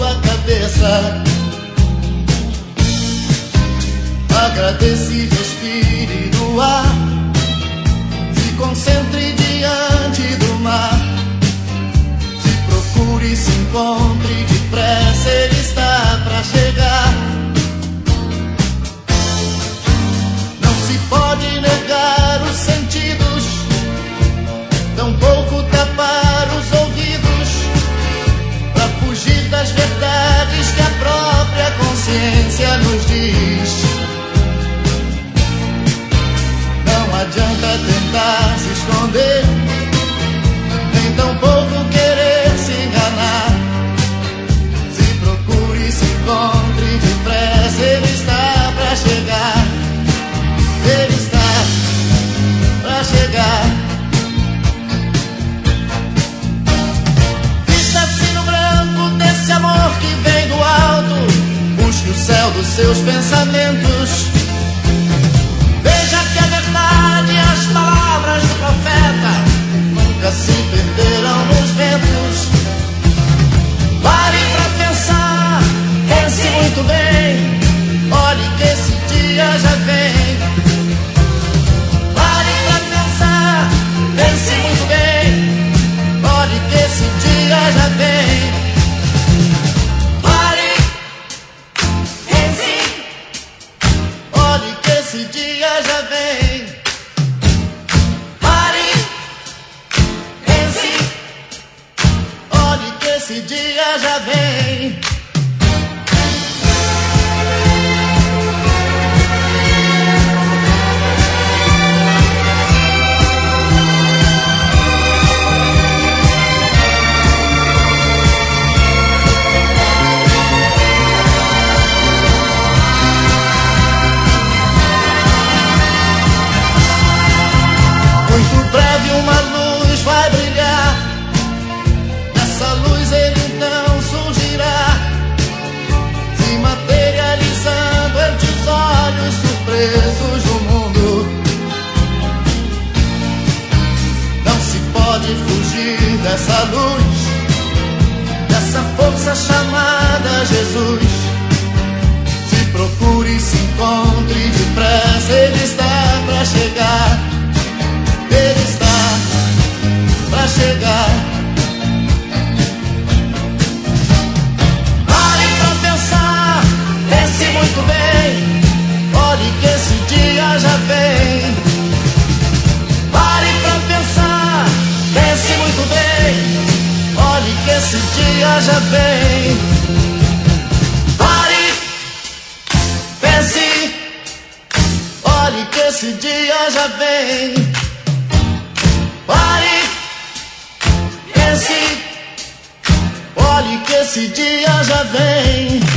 tua cabeça. Agradeça e respire no ar. Se concentre diante do mar. Se procure, se encontre depressa, ele está pra chegar. Não se pode negar os sentidos, tampouco tapar os ouvidos, pra fugir das verdades que a própria consciência nos diz. Não adianta tentar se esconder, nem tampouco querer se enganar. Se procure, se encontre depressa, ele está pra chegar. Ele está pra chegar. Vista-se no branco desse amor que vem do alto. Busque o céu dos seus pensamentos. Veja que a verdade e as palavras do profeta nunca se perderão nos ventos. Pare pra pensar, pense muito bem. Olhe que esse dia já vem. Pare pra pensar, pense muito bem. Olhe que esse dia já vem. Pare, pense. Olhe que esse dia já vem. Pare, pense. Olhe que esse dia já vem. Muito breve uma luz vai brilhar. Nessa luz ele então surgirá, se materializando ante os olhos surpresos do mundo. Não se pode fugir dessa luz, dessa força chamada Jesus. Se procure, se encontre depressa, ele está pra chegar. Ele está pra chegar. Pare pra pensar, pense muito bem. Olhe que esse dia já vem. Pare pra pensar, pense muito bem. Olhe que esse dia já vem. Pare, pense. Olhe que esse dia já vem. Pare, pense, olhe que esse dia já vem.